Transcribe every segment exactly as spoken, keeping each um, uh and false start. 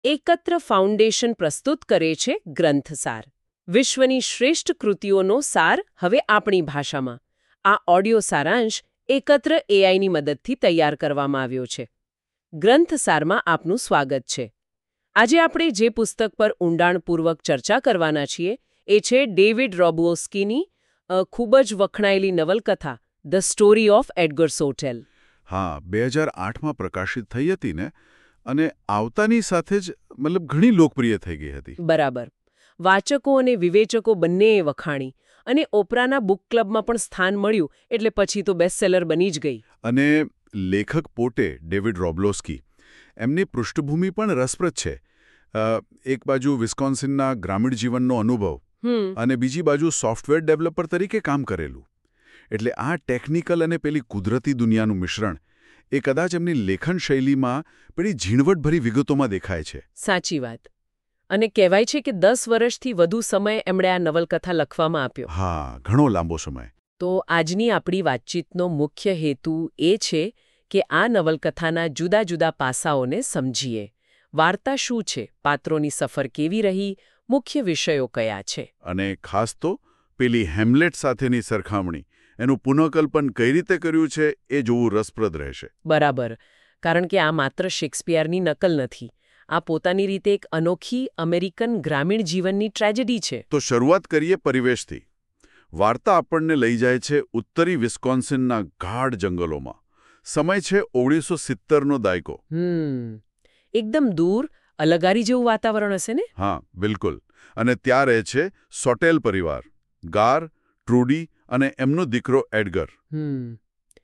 એકત્ર ફાઉન્ડેશન પ્રસ્તુત કરે છે ગ્રંથસાર. વિશ્વની શ્રેષ્ઠ કૃતિઓનો સાર હવે આપણી ભાષામાં. આ ઓડિયો સારાંશ એકત્ર એઆઈની મદદથી તૈયાર કરવામાં આવ્યો છે. ગ્રંથસારમાં આપનું સ્વાગત છે. આજે આપણે જે પુસ્તક પર ઊંડાણપૂર્વક ચર્ચા કરવાના છીએ એ છે ડેવિડ રોબોસ્કીની ખૂબ જ વખણાયેલી નવલકથા the story of Edgar Sawtelle. હા, બે હજાર આઠમાં પ્રકાશિત થઈ હતી ને, અને આવતાની સાથે જ મતલબ ઘણી લોકપ્રિય થઈ ગઈ હતી. બરાબર. વાચકો અને વિવેચકો બંનેએ વખાણી, અને ઓપરાના બુક ક્લબમાં પણ સ્થાન મળ્યું, એટલે પછી તો બેસ્ટસેલર બની જ ગઈ. અને લેખક પોતે ડેવિડ રોબલોસ્કી, એમની પૃષ્ઠભૂમિ પણ રસપ્રદ છે. એક બાજુ વિસ્કોન્સિનના ગ્રામીણ જીવનનો અનુભવ અને બીજી બાજુ સોફ્ટવેર ડેવલપર તરીકે કામ કરેલું. એટલે આ ટેકનિકલ અને પેલી કુદરતી દુનિયાનું મિશ્રણ એ કદાચ એમની લેખન શૈલીમાં પેલી ઝીણવટભરી વિગતોમાં દેખાય છે. સાચી વાત. અને કહેવાય છે કે દસ વર્ષથી વધુ સમય એમણે આ નવલકથા લખવામાં આપ્યો. હા, ઘણો લાંબો સમય. તો આજની આપણી વાતચીતનો મુખ્ય હેતુ એ છે કે આ નવલકથાના જુદા જુદા પાસાઓને સમજીએ. વાર્તા શું છે, પાત્રોની સફર કેવી રહી, મુખ્ય વિષયો કયા છે, અને ખાસ તો પેલી હેમ્લેટ સાથેની સરખામણી, એનું પુનઃકલ્પન કઈ રીતે કર્યું છે એ જોવું રસપ્રદ રહેશે. બરાબર. કારણ કે આ માત્ર શેક્સપિયરની નકલ નથી. આ પોતાની રીતે એક અનોખી અમેરિકન ગ્રામીણ જીવનની ટ્રેજેડી છે. તો શરૂઆત કરીએ પરિવેશથી. વાર્તા આપણને લઈ જાય છે ઉત્તરી વિસ્કોન્સિનના ગાઢ જંગલોમાં. સમય છે ઓગણીસો સિત્તેરનો દાયકો. હમ એકદમ દૂર, અલગારી જેવું વાતાવરણ હશે ને? હા, બિલકુલ. અને ત્યાં રહે છે સોટેલ પરિવાર, ગાર, ટ્રુડી અને એમનો દીકરો એડગર. હમ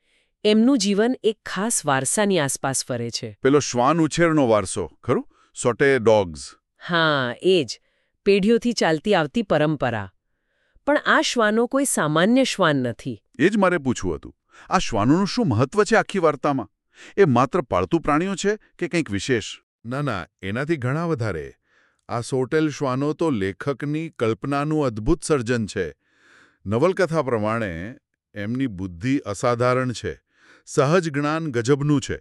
એમનું જીવન એક ખાસ વારસાની આસપાસ ફરે છે. પેલો શ્વાન ઉછેરનો વારસો, ખરું? Sawtelle dogs. હા, એ જ. પેઢીઓથી ચાલતી આવતી પરંપરા. પણ આ શ્વાનો કોઈ સામાન્ય શ્વાન નથી. એ જ મારે પૂછવું હતું. આ શ્વાનોનું શું મહત્વ છે આખી વાર્તામાં? એ માત્ર પાળતું પ્રાણીઓ છે કે કંઈક વિશેષ? ના ના, એનાથી ઘણા વધારે. આ સોટેલ શ્વાનો તો લેખકની કલ્પનાનું અદ્ભુત સર્જન છે. નવલકથા પ્રમાણે એમની બુદ્ધિ અસાધારણ છે, સહજ જ્ઞાન ગજબનું છે.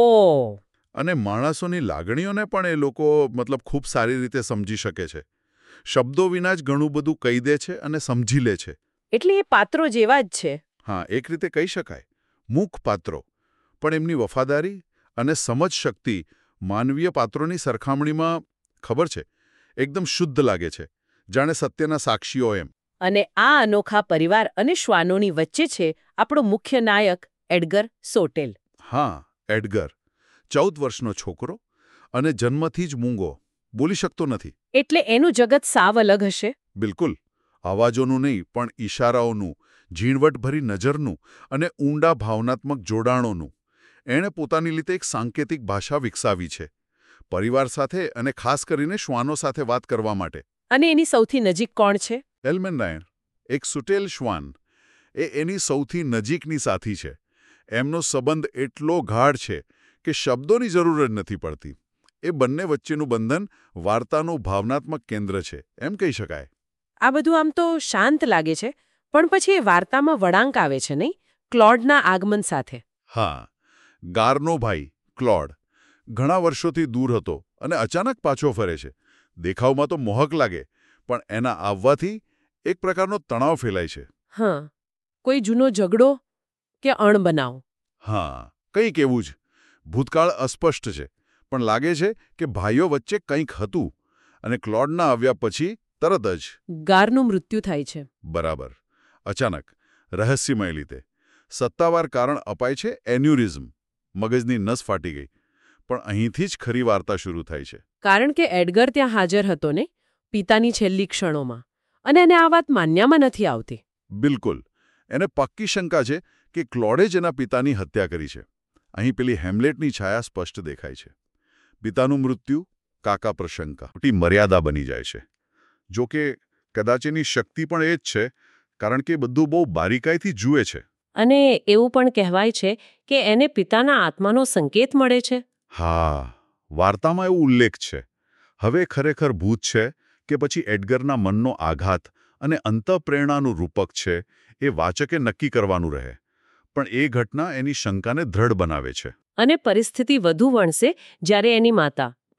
ઓ અને માણસોની લાગણીઓને પણ એ લોકો મતલબ ખૂબ સારી રીતે સમજી શકે છે. શબ્દો વિના જ ઘણું બધું કહી દે છે અને સમજી લે છે. એટલે એ પાત્રો જેવા જ છે. હા, એક રીતે કહી શકાય. મૂક પાત્રો, પણ એમની વફાદારી અને સમજ શક્તિ માનવીય પાત્રોની સરખામણીમાં, ખબર છે, એકદમ શુદ્ધ લાગે છે, જાણે સત્યના સાક્ષીઓ એમ. અને આ અનોખા પરિવાર અને શ્વાનોની વચ્ચે છે આપણો મુખ્ય નાયક એડગર સોટેલ. હા, એડગર. ચૌદ વર્ષનો છોકરો અને જન્મથી જ મૂંગો, બોલી શકતો નથી. એટલે એનું જગત સાવ અલગ હશે. બિલકુલ. અવાજોનું નહીં, પણ ઈશારાઓનું, ઝીણવટભરી નજરનું અને ઊંડા ભાવનાત્મક જોડાણોનું. એણે પોતાની રીતે એક સાંકેતિક ભાષા વિકસાવી છે, પરિવાર સાથે અને ખાસ કરીને શ્વાનો સાથે વાત કરવા માટે. અને એની સૌથી નજીક કોણ છે? એલ્મેન્ડાયર, એક સુટેલ શ્વાન. એ એની સૌથી નજીકની સાથી છે. એમનો સંબંધ એટલો ગાઢ છે કે શબ્દોની જરૂર જ નથી પડતી. એ બંને વચ્ચેનું બંધન વાર્તાનું ભાવનાત્મક કેન્દ્ર છે, એમ કહી શકાય. આ બધું આમ તો શાંત લાગે છે, પણ પછી એ વાર્તામાં વળાંક આવે છે નહીં, ક્લોડના આગમન સાથે. હા, ગારનો ભાઈ ક્લોડ ઘણા વર્ષોથી દૂર હતો અને અચાનક પાછો ફરે છે. દેખાવમાં તો મોહક લાગે, પણ એના આવવાથી એક પ્રકારનો તણાવ ફેલાય છે. હા, કોઈ જૂનો ઝઘડો કે અણબનાવ? હા, કંઈક એવું જ. ભૂતકાળ અસ્પષ્ટ છે, પણ લાગે છે કે ભાઈઓ વચ્ચે કંઈક હતું, અને ક્લોડના આવ્યા પછી તરત જ ગારનું મૃત્યુ થાય છે. બરાબર. અચાનક, રહસ્યમય રીતે. સત્તાવાર કારણ અપાય છે એન્યુરિઝમ, મગજની નસ ફાટી ગઈ. પણ અહીંથી જ ખરી વાર્તા શરૂ થાય છે. કારણ કે એડગર ત્યાં હાજર હતો ને, પિતાની છેલ્લી ક્ષણોમાં, અને એને આ વાત માન્યામાં નથી આવતી. બિલકુલ. એને પક્કી શંકા છે કે ક્લોડે જ એના પિતાની હત્યા કરી છે. અહીં પેલી હેમ્લેટની છાયા સ્પષ્ટ દેખાય છે. પિતાનું મૃત્યુ, કાકા પર શંકા, મોટી મર્યાદા બની જાય છે. જો કે કદાચ એની શક્તિ પણ એ જ છે, કારણ કે બધું બહુ બારીકાઈથી જુએ છે. અને એવું પણ કહેવાય છે કે એને પિતાના આત્માનો સંકેત મળે છે. હા, વાર્તામાં એવું ઉલ્લેખ છે. હવે ખરેખર ભૂત છે કે પછી એડગરના મનનો આઘાત અને અંતઃપ્રેરણાનું રૂપક છે, એ વાચકે નક્કી કરવાનું રહે. પણ એ ઘટના એની શંકાને દ્રઢ બનાવે છે. અને પરિસ્થિતિ વધુ વણસે જ્યારે એની માતા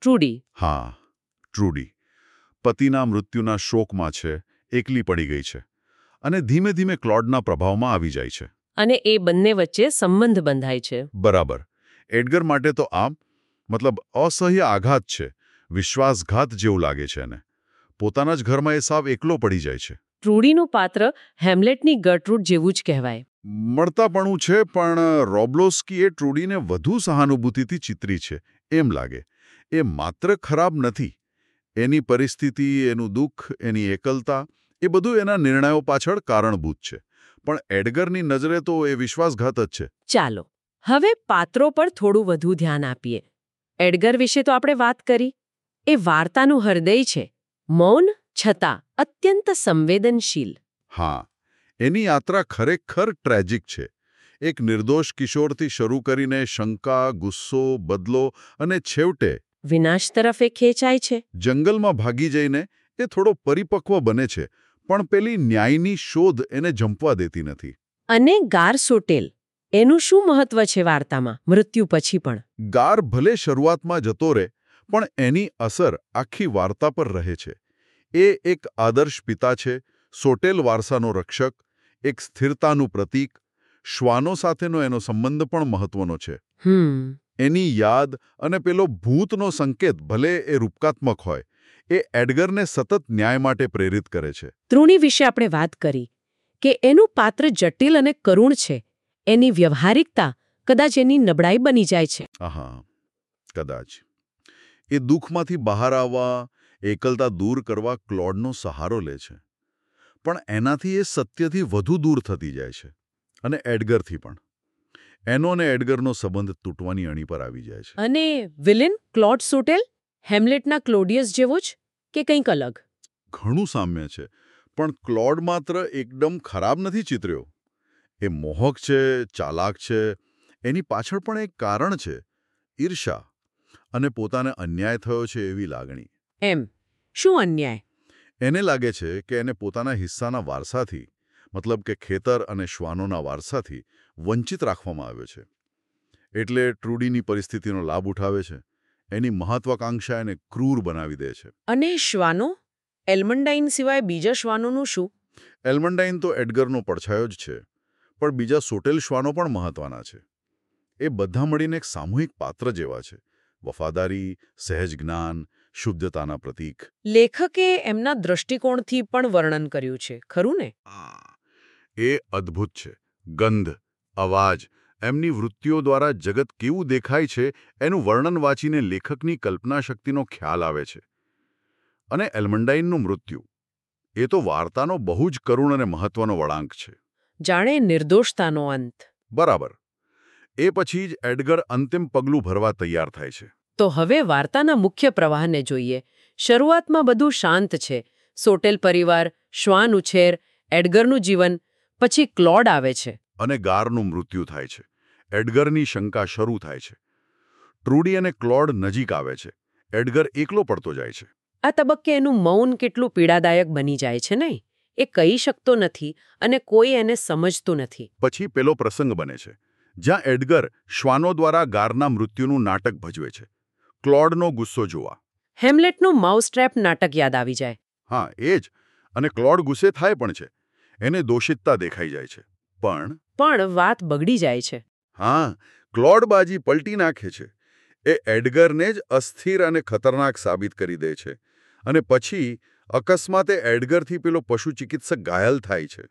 ટ્રુડી. હા, ટ્રુડી પતિના મૃત્યુના શોકમાં છે, એકલી પડી ગઈ છે અને ધીમે ધીમે ક્લોડના પ્રભાવમાં આવી જાય છે. અને એ બંને વચ્ચે સંબંધ બંધાય છે. બરાબર. એડગર માટે તો આમ મતલબ અસહ્ય આઘાત છે, વિશ્વાસઘાત જેવું લાગે છે એને. પોતાના જ ઘરમાં એ સાવ એકલો પડી જાય છે. ટ્રુડીનું પાત્ર હેમ્લેટની ગર્ટરૂડ જેવું જ કહેવાય. મળતાપણું છે, પણ રોબ્લોસ્કીએ ટ્રુડીને વધુ સહાનુભૂતિથી ચિતરી છે એમ લાગે. એ માત્ર ખરાબ નથી. એની પરિસ્થિતિ, એનું દુઃખ, એની એકલતા એ બધું એના નિર્ણયો પાછળ કારણભૂત છે. પણ એડગરની નજરે તો એ વિશ્વાસઘાત જ છે. ચાલો હવે પાત્રો પર થોડું વધુ ધ્યાન આપીએ. એડગર વિશે તો આપણે વાત કરી. એ વાર્તાનું હૃદય છે, મૌન છતાં અત્યંત સંવેદનશીલ. હા, એની યાત્રા ખરેખર ટ્રેજિક છે. એક નિર્દોષ કિશોરથી શરૂ કરીને શંકા, ગુસ્સો, બદલો અને છેવટે વિનાશ તરફ એ ખેંચાય છે. જંગલમાં ભાગી જઈને એ થોડો પરિપક્વ બને છે, પણ પેલી ન્યાયની શોધ એને જંપવા દેતી નથી. અને ગાર સોટેલ, એનું શું મહત્વ છે વાર્તામાં મૃત્યુ પછી પણ? ગાર ભલે શરૂઆતમાં જતો રહે, પણ એની અસર આખી વાર્તા પર રહે છે. એ એક આદર્શ પિતા છે, સોટેલ વારસાનો રક્ષક, એક સ્થિરતાનું પ્રતીક. શ્વાનો સાથેનો એનો સંબંધ પણ મહત્વનો છે. હમ એની યાદ અને પેલો ભૂતનો સંકેત, ભલે એ રૂપકાત્મક હોય, એ એડગરને સતત ન્યાય માટે પ્રેરિત કરે છે. ત્રુણી વિશે આપણે વાત કરી કે એનું પાત્ર જટિલ અને કરુણ છે. એની વ્યવહારિકતા કદાચ એની નબળાઈ બની જાય છે. આહા, કદાચ. એ દુઃખમાંથી બહાર આવવા, એકલતા દૂર કરવા ક્લોડનો સહારો લે છે. પણ એનાથી એ સત્યથી વધુ દૂર થતી જાય છે, અને એડગરથી પણ. એનો અને એડગરનો સંબંધ તૂટવાની અણી પર આવી જાય છે. અને વિલેન ક્લોડ સોટેલ હેમ્લેટના ક્લોડિયસ જેવો જ કે કંઈક અલગ? ઘણું સામ્ય છે, પણ ક્લોડ માત્ર એકદમ ખરાબ નથી ચિતર્યો. એ મોહક છે, ચાલાક છે. એની પાછળ પણ એક કારણ છે, ઈર્ષા અને પોતાને અન્યાય થયો છે એવી લાગણી. એમ શું અન્યાય? એને લાગે છે કે એને પોતાના હિસ્સાના વારસાથી, મતલબ કે ખેતર અને શ્વાનોના વારસાથી વંચિત રાખવામાં આવ્યો છે. એટલે ટ્રુડીની પરિસ્થિતિનો લાભ ઉઠાવે છે. એની મહત્વાકાંક્ષા એને ક્રૂર બનાવી દે છે. અને શ્વાનો? એલ્મન્ડાઇન સિવાય બીજા શ્વાનોનું શું? એલ્મન્ડાઇન તો એડગરનો પડછાયો જ છે, પણ બીજા સોટેલ શ્વાનો પણ મહત્વના છે. એ બધા મળીને એક સામૂહિક પાત્ર જેવા છે. વફાદારી, સહેજ જ્ઞાન, શુદ્ધતાના પ્રતીક. લેખકે એમના દૃષ્ટિકોણથી પણ વર્ણન કર્યું છે, ખરું ને? એ અદ્ભુત છે. ગંધ, અવાજ, એમની વૃત્તિઓ દ્વારા જગત કેવું દેખાય છે એનું વર્ણન વાંચીને લેખકની કલ્પનાશક્તિનો ખ્યાલ આવે છે. અને એલ્મન્ડાઇનનું મૃત્યુ, એ તો વાર્તાનો બહુ જ કરુણ અને મહત્વનો વળાંક છે. જાણે નિર્દોષતાનો અંત. બરાબર. એ પછી જ એડગર અંતિમ પગલું ભરવા તૈયાર થાય છે. તો હવે વાર્તાના મુખ્ય પ્રવાહને જોઈએ. શરૂઆતમાં બધું શાંત છે. સોટેલ પરિવાર, શ્વાન ઉછેર, એડગરનું જીવન. પછી ક્લોડ આવે છે. અને ગારનું મૃત્યુ થાય છે. એડગરની શંકા શરૂ થાય છે. ટ્રુડી અને ક્લોડ નજીક આવે છે. એડગર એકલો પડતો જાય છે. આ તબક્કે એનું મૌન કેટલું પીડાદાયક બની જાય છે નહીં? એ કહી શકતો નથી અને કોઈ એને સમજતું નથી. પછી પેલો પ્રસંગ બને છે, જ્યાં એડગર શ્વાનો દ્વારા ગારના મૃત્યુનું નાટક ભજવે છે. ક્લોડનો ગુસ્સો જોવા. હેમ્લેટનું માઉસટ્રેપ નાટક યાદ આવી જાય. હા, એ જ. અને ક્લોડ ગુસ્સે થાય પણ છે. એને દોષિતતા દેખાઈ જાય છે. પણ પણ વાત બગડી જાય છે. હા, ક્લોડ બાજી પલટી નાખે છે. એ એડગરને જ અસ્થિર અને ખતરનાક સાબિત કરી દે છે. અને પછી અકસ્માતે એડગરથી પેલો પશુ ચિકિત્સક ઘાયલ થાય છે.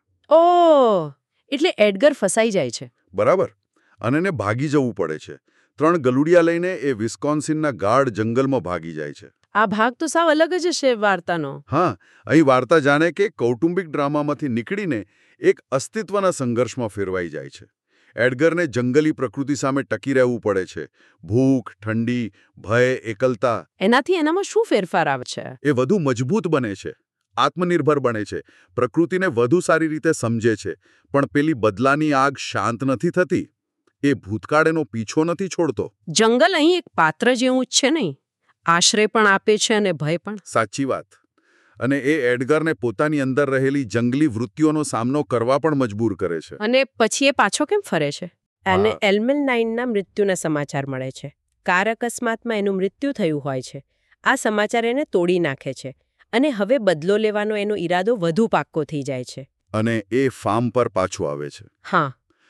ઓહ! એટલે એડગર ફસાઈ જાય છે. બરાબર. અને એને ભાગી જવું પડે છે. ત્રણ ગલુડિયા લઈને એ વિસ્કોન્સિનના ગાઢ જંગલમાં ભાગી જાય છે. આ ભાગ તો સાવ અલગ જ છે વાર્તાનો. હા, અહીં વાર્તા જાણે કે કૌટુંબિક ડ્રામામાંથી નીકળીને એક અસ્તિત્વના સંઘર્ષમાં ફેરવાઈ જાય છે. એડગરને જંગલી પ્રકૃતિ સામે ટકી રહેવું પડે છે. ભૂખ, ઠંડી, ભય, એકલતા. એનાથી એનામાં શું ફેરફાર આવે છે? એ વધુ મજબૂત બને છે, આત્મનિર્ભર બને છે, પ્રકૃતિને વધુ સારી રીતે સમજે છે. પણ પેલી બદલાની આગ શાંત નથી થતી. એ ભૂતકાળ એનો પીછો નથી છોડતો. જંગલ અહીં એક પાત્ર જેવું જ છે નહીં? આશ્રય પણ આપે છે અને ભય પણ. સાચી વાત. અને એ એડગરને પોતાની અંદર રહેલી જંગલી વૃત્તિઓનો સામનો કરવા પણ મજબૂર કરે છે. અને પછી એ પાછો કેમ ફરે છે? એને એલ્મન્ડાઇનના મૃત્યુના સમાચાર મળે છે. કાર અકસ્માતમાં એનું મૃત્યુ થયું હોય છે. આ સમાચાર એને તોડી નાખે છે અને હવે બદલો લેવાનો એનો ઈરાદો વધુ પાક્કો થઈ જાય છે. અને એ ફાર્મ પર પાછું આવે છે. હા.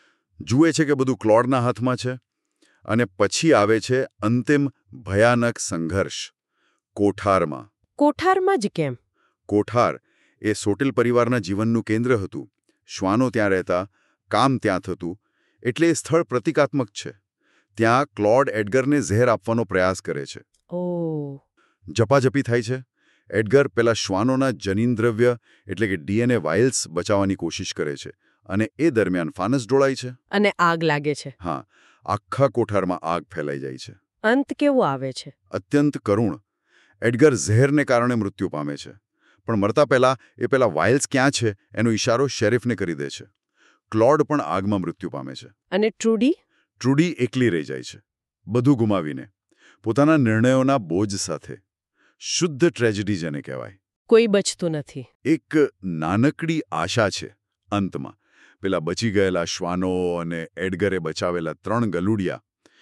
જુએ છે કે બધું ક્લોડના હાથમાં છે અને પછી આવે છે અંતિમ ભયાનક સંઘર્ષ કોઠારમાં. કોઠારમાં જ કેમ? કોઠાર એ સોટેલ પરિવારના જીવનનું કેન્દ્ર હતું. શ્વાનો ત્યાં રહેતા, કામ ત્યાં થતું, એટલે એ સ્થળ પ્રતિકાત્મક છે. ત્યાં ક્લોડ એડગરને ઝેર આપવાનો પ્રયાસ કરે છે. ઓહ. ઝપાઝપી થાય છે. એડગર પેલા શ્વાનોના જનીનદ્રવ્ય એટલે કે ડીએનએ વાઇલ્સ બચાવવાની કોશિશ કરે છે અને એ દરમિયાન ફાનસ ઢોળાય છે અને આગ લાગે છે. હા, આખા કોઠારમાં આગ ફેલાઈ જાય છે. અંત કેવો આવે છે? અત્યંત કરુણ. એડગર ઝેરને કારણે મૃત્યુ પામે છે, પણ મરતા પહેલા એ પેલા વાઇલ્સ ક્યાં છે એનો ઇશારો શેરીફને કરી દે છે. ક્લોડ પણ આગમાં મૃત્યુ પામે છે. અને ટ્રુડી? ટ્રુડી એકલી રહી જાય છે, બધું ગુમાવીને, પોતાના નિર્ણયોના બોજ સાથે. શુદ્ધ ટ્રેજેડી જેને કહેવાય. કોઈ બચતું નથી. એક નાનકડી આશા છે અંતમાં. પેલા બચી ગયેલા શ્વાનો અને એડગરે બચાવેલા ત્રણ ગલુડિયા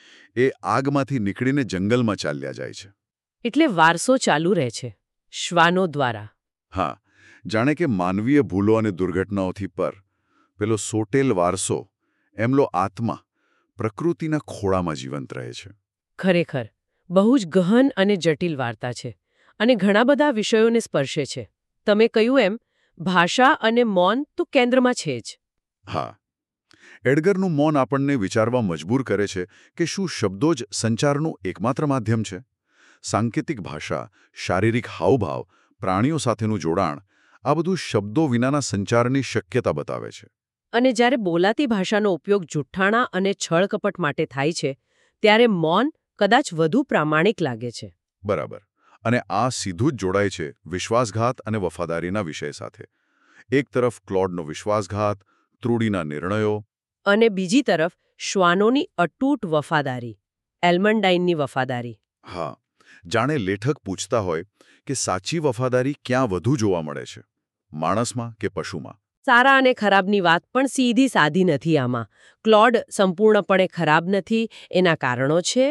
એ આગમાંથી નીકળીને જંગલમાં ચાલ્યા જાય છે. એટલે વારસો ચાલુ રહે છે શ્વાનો દ્વારા. હા, જાણે કે માનવીય ભૂલો અને દુર્ઘટનાઓથી પર પેલો સોટેલ વારસો, એમનો આત્મા પ્રકૃતિના ખોળામાં જીવંત રહે છે. ખરેખર બહુ જ ગહન અને જટિલ વાર્તા છે અને ઘણા બધા વિષયોને સ્પર્શે છે. તમે કહ્યું એમ ભાષા અને મૌન તો કેન્દ્રમાં છે જ. હા, એડગરનું મૌન આપણને વિચારવા મજબૂર કરે છે કે શું શબ્દો જ સંચારનું એકમાત્ર માધ્યમ છે? સાંકેતિક ભાષા, શારીરિક હાવભાવ, પ્રાણીઓ સાથેનું જોડાણ, આ બધું શબ્દો વિનાના સંચારની શક્યતા બતાવે છે. અને જ્યારે બોલાતી ભાષાનો ઉપયોગ જુઠ્ઠાણા અને છળકપટ માટે થાય છે ત્યારે મૌન કદાચ વધુ પ્રામાણિક લાગે છે. બરાબર. અને આ સીધું જ જોડાય છે વિશ્વાસઘાત અને વફાદારીના વિષય સાથે. એક તરફ ક્લોડનો વિશ્વાસઘાત, ટ્રુડીના નિર્ણયો, અને બીજી તરફ શ્વાનોની અતૂટ વફાદારી, એલ્મન્ડાઇનની વફાદારી. હા, જાણે લેખક પૂછતા હોય કે સાચી વફાદારી ક્યાં વધુ જોવા મળે છે, માણસમાં કે પશુમાં? સારા અને ખરાબની વાત પણ સીધી સાધી નથી આમાં. ક્લોડ સંપૂર્ણપણે ખરાબ નથી, એના કારણો છે.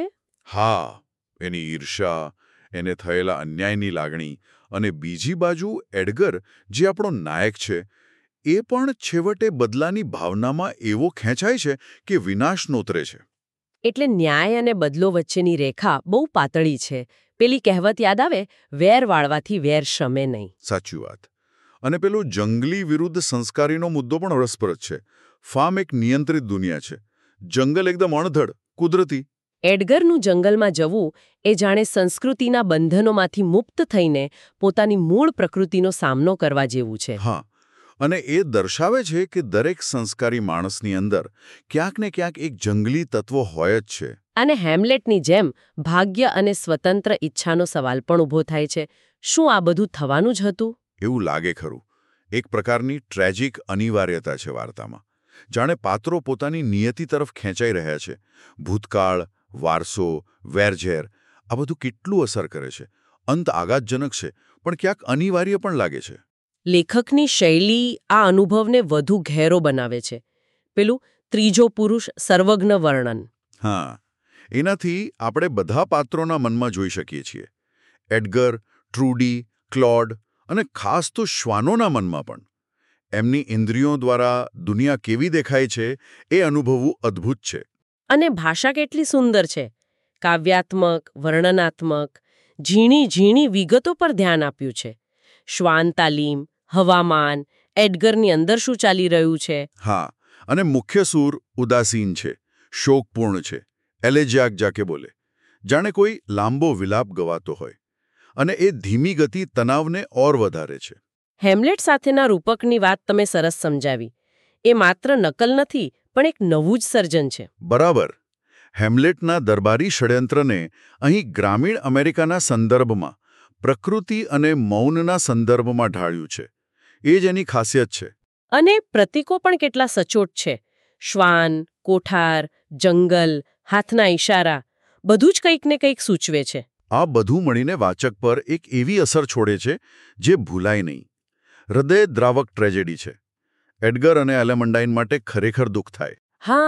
હા, એની ઈર્ષા, એને થયેલા અન્યાયની લાગણી, અને બીજી બાજુ એડગર, જે આપણો નાયક છે, એ પણ છેવટે બદલાની ભાવનામાં એવો ખેંચાય છે કે વિનાશ નોતરે છે. એટલે ન્યાય અને બદલો વચ્ચેની રેખા બહુ પાતળી છે. પેલી કહેવત યાદ આવે, વેર વાળવાથી વેર શમે નહીં. સાચી વાત. અને પેલું જંગલી વિરુદ્ધ સંસ્કારીનો મુદ્દો પણ રસપ્રદ છે. ફાર્મ એક નિયંત્રિત દુનિયા છે, જંગલ એકદમ અણધડ, કુદરતી. એડગરનું જંગલમાં જવું એ જાણે સંસ્કૃતિના બંધનોમાંથી મુક્ત થઈને પોતાની મૂળ પ્રકૃતિનો સામનો કરવા જેવું છે. હા, અને એ દર્શાવે છે કે દરેક સંસ્કારી માણસની અંદર ક્યાંક ને ક્યાંક એક જંગલી તત્વ હોય જ છે. અને હેમ્લેટની જેમ ભાગ્ય અને સ્વતંત્ર ઈચ્છાનો સવાલ પણ ઊભો થાય છે. શું આ બધું થવાનું જ હતું? એવું લાગે ખરું. એક પ્રકારની ટ્રેજિક અનિવાર્યતા છે વાર્તામાં. જાણે પાત્રો પોતાની નિયતિ તરફ ખેંચાઈ રહ્યા છે. ભૂતકાળ, વારસો, વેરઝેર, આ બધું કેટલું અસર કરે છે. અંત આઘાતજનક છે, પણ ક્યાંક અનિવાર્ય પણ લાગે છે. લેખકની શૈલી આ અનુભવને વધુ ઘેરો બનાવે છે. પેલું ત્રીજો પુરુષ સર્વજ્ઞ વર્ણન. હા, એનાથી આપણે બધા પાત્રોના મનમાં જોઈ શકીએ છીએ. એડગર, ટ્રુડી, ક્લોડ અને ખાસ તો શ્વાનોના મનમાં પણ. એમની ઇન્દ્રિયો દ્વારા દુનિયા કેવી દેખાય છે એ અનુભવવું અદ્ભુત છે. અને ભાષા કેટલી સુંદર છે. કાવ્યાત્મક, વર્ણનાત્મક, ઝીણી ઝીણી વિગતો પર ધ્યાન આપ્યું છે. શ્વાન તાલીમ, હવામાન, એડગરની અંદર શું ચાલી રહ્યું છે. હા, અને મુખ્ય સૂર ઉદાસીન છે, શોકપૂર્ણ છે, એલેજિયાક જાકે બોલે, જાણે કોઈ લાંબો વિલાપ ગવાતો હોય. અને એ ધીમી ગતિ તણાવને ઓર વધારે છે. હેમ્લેટ સાથેના રૂપકની વાત તમે સરસ સમજાવી. એ માત્ર નકલ નથી, પણ એક નવું જ સર્જન છે. બરાબર. હેમ્લેટના દરબારી ષડયંત્રને અહીં ગ્રામીણ અમેરિકાના સંદર્ભમાં, પ્રકૃતિ અને મૌનના સંદર્ભમાં ઢાળ્યું છે. એ જ એની ખાસિયત છે. અને પ્રતીકો પણ કેટલા સચોટ છે. શ્વાન, કોઠાર, જંગલ, હાથના ઈશારા, બધું જ કંઈક ને કંઈક સૂચવે છે. આ બધું મળીને વાચક પર એક એવી અસર છોડે છે જે ભૂલાય નહીં. હૃદય દ્રાવક ટ્રેજેડી છે. એડગર અને એલેમન્ડાઇન માટે ખરેખર દુઃખ થાય. હા,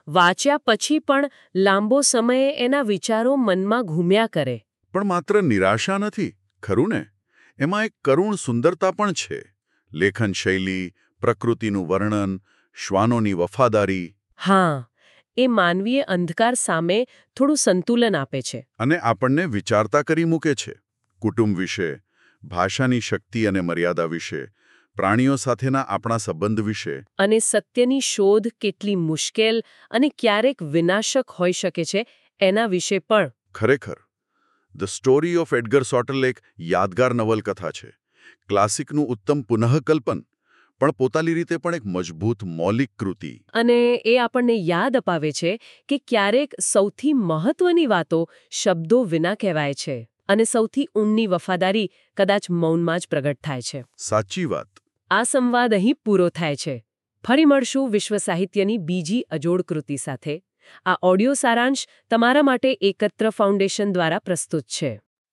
વાંચ્યા પછી પણ લાંબો સમયે એના વિચારો મનમાં ઘૂમ્યા કરે. પણ માત્ર નિરાશા નથી, ખરું ને? એમાં એક કરુણ સુંદરતા પણ છે. લેખન શૈલી, પ્રકૃતિનું વર્ણન, શ્વાનોની વફાદારી. હા, એ માનવીય અંધકાર સામે થોડું સંતુલન આપે છે. અને આપણને વિચારતા કરી મૂકે છે. કુટુંબ વિશે, ભાષાની શક્તિ અને મર્યાદા વિશે, પ્રાણીઓ સાથેના આપણા સંબંધ વિશે. અને સત્યની શોધ કેટલી મુશ્કેલ અને ક્યારેક વિનાશક હોઈ શકે છે એના વિશે પણ. ખરેખર the story of Edgar Sawtelle એક યાદગાર નવલકથા છે. ક્લાસિકનું ઉત્તમ પુનઃકલ્પન, પણ પોતાની રીતે પણ એક મજબૂત મૌલિક કૃતિ. અને એ આપણને યાદ અપાવે છે કે ક્યારેક સૌથી મહત્વની વાતો શબ્દો વિના કહેવાય છે અને સૌથી ઊંડી વફાદારી કદાચ મૌનમાં જ પ્રગટ થાય છે. સાચી વાત. આ સંવાદ અહીં પૂરો થાય છે. ફરી મળશું વિશ્વ સાહિત્યની બીજી અજોડ કૃતિ સાથે. આ ઓડિયો સારાંશ તમારા માટે એકત્ર ફાઉન્ડેશન દ્વારા પ્રસ્તુત છે.